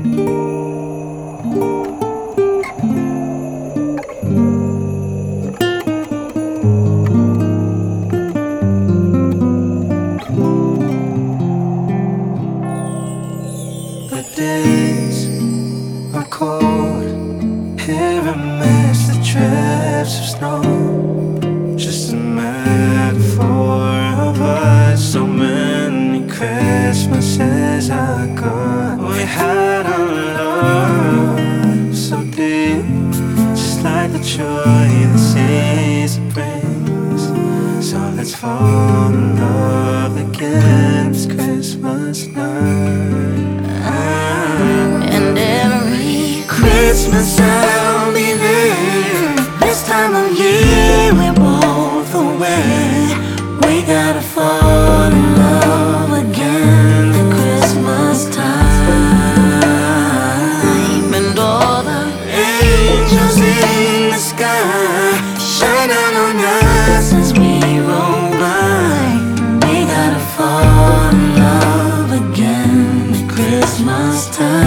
The days are cold, here amidst the drifts of snow. Just a metaphor of us. So many Christmases ago, we had our love so deep, just like the joy the season brings. So let's fall in love again this Christmas night. And every Christmas I'll be there. This time of year we're both away. We gotta fall in love again at Christmas time. And all the angels in the sky shine out on us as we roll by. We gotta fall in love again at Christmas time.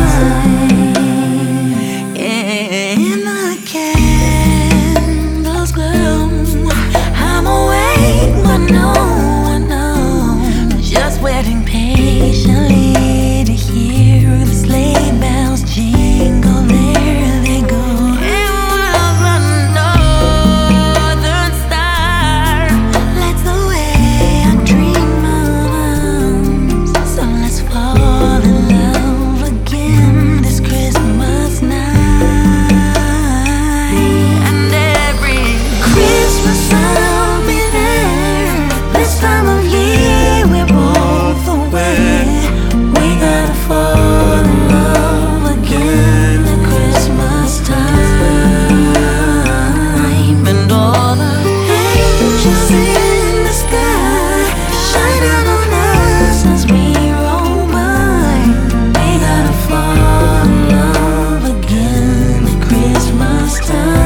In the candles glow, I'm awake but no one knows. Just waiting patiently to hear the sleigh bells jingle. There they go. And while the northern star lights the way I dream of. So let's fall in love again this Christmas night. And every Christmas I'll be there. This time of year we're both away. We gotta fall in love again at Christmas time. And all the angels in the sky shine out on us as we roll by. We gotta fall in love again at Christmas time.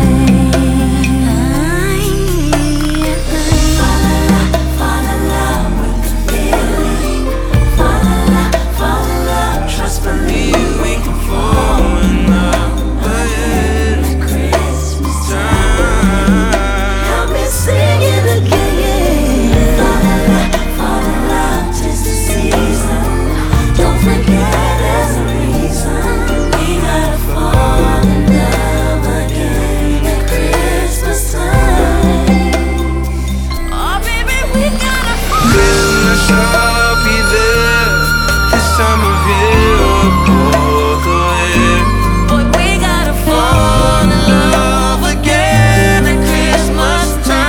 Fall in love with the feeling. Fall in love, trust me, we can fall in love again at Christmas time. Help me sing it again. Fall in love, 'tis the season. Don't forget there's a reason. We gotta fall in love again at Christmas time. Oh baby, we gotta fall. Christmas, I'll be there. This time of year, we're both away. Boy, we gotta fall in love again at Christmas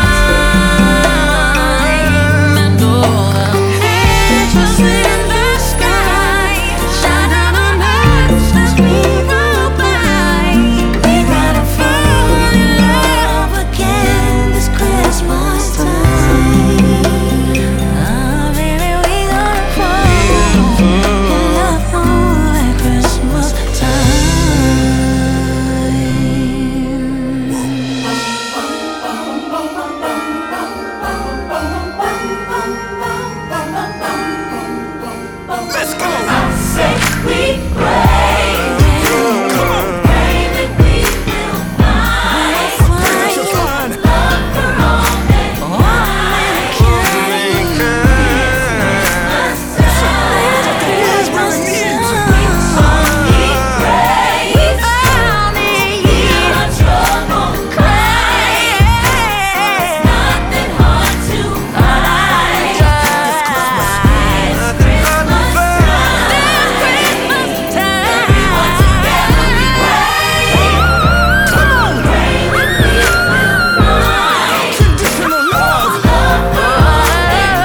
time. And all the angels in the sky shine out on us as we roll by. We gotta fall in love again this Christmas time. Oh baby, we gotta fall in love at Christmas time. Let's go! Say we pray, pray that we will find love for all mankind. Christmas time. We pray, we found it. Our trouble cry. There's nothing hard to find. Christmas time. Everyone together we pray. Come on, pray that we will find Conditional love. love for all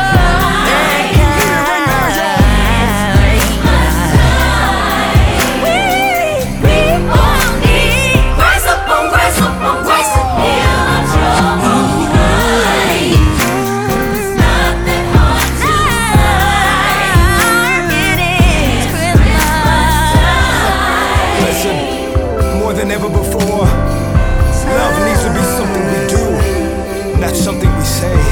mankind. We all need grace upon grace upon grace to heal our trouble life. There's nothing hard to find. It is Christmas. Listen, more than ever before, love needs to be something we do, not something we say.